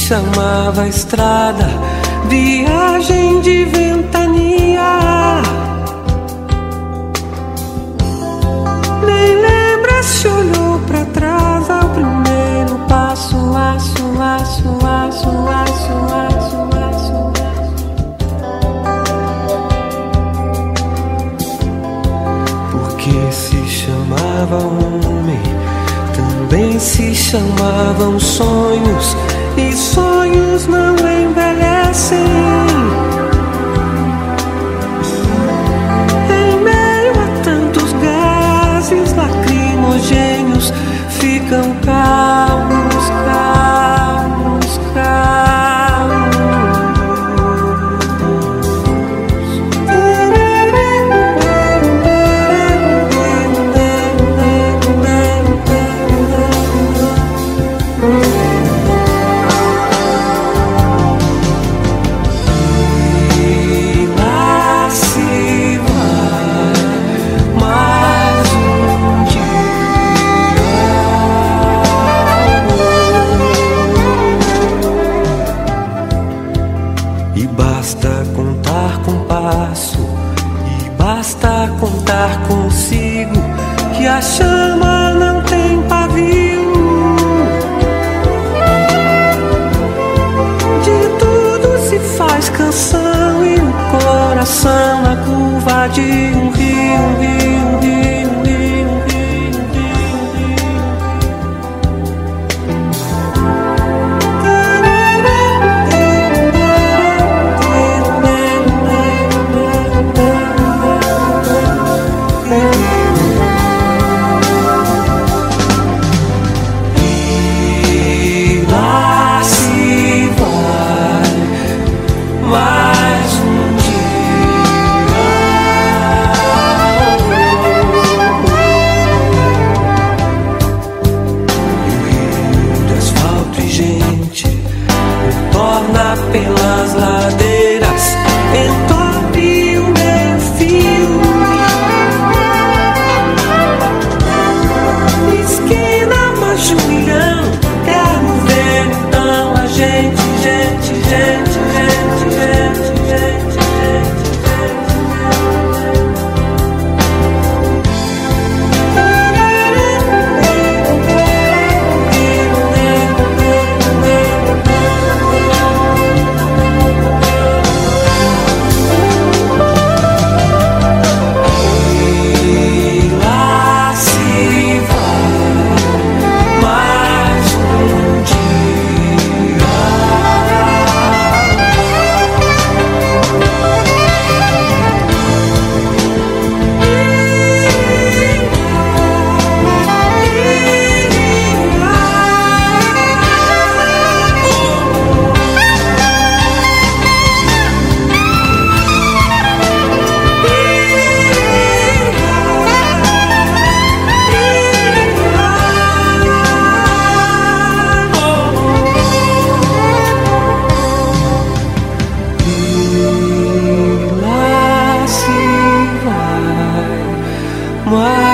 chamava estrada, viagem de ventania. Nem lembra se olhou pra trás ao primeiro passo, laço, laço, laço, laço, laço, laço. Porque se chamava homem, também se chamavam sonhos, e sonhos não envelhecem. Em meio a tantos gases lacrimogêneos, ficam calmos, calmos, calmos. Contar consigo que a chama não tem pavio. De tudo se faz canção e o coração na curva de um rio, um rio, um rio, um rio, um rio, um rio. Pelas ladeiras, entope o meu fio. Esquina, mais um milhão. Quero ver então a gente, gente, gente, gente, gente, gente, gente. Moi